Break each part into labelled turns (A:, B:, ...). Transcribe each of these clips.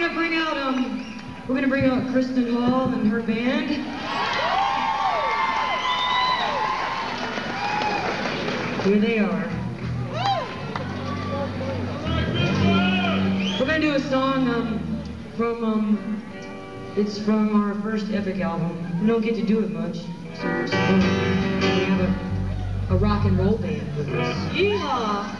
A: we're gonna bring out Kristen Hall and her band. Here they are. We're gonna do a song it's from our first Epic album. We don't get to do it much, so we have a rock and roll band with us. Yeehaw!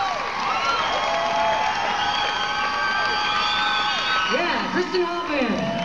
A: Kristen Hall Band.